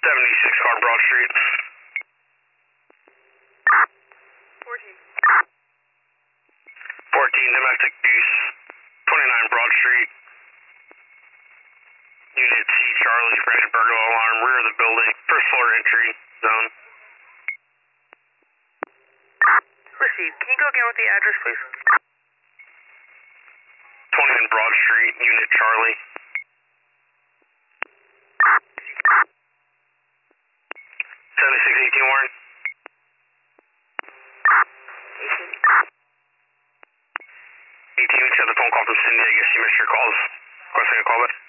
76 car Broad Street. 14. 14 domestic use. 29 Broad Street. Unit C Charlie, frantic burglar alarm, rear of the building, first floor entry zone. Received. Can you go again with the address, please? 29 Broad Street, Unit Charlie. 7618 Warren. 18, we just had the phone call from Cindy. I guess you missed your calls. Requesting a call back.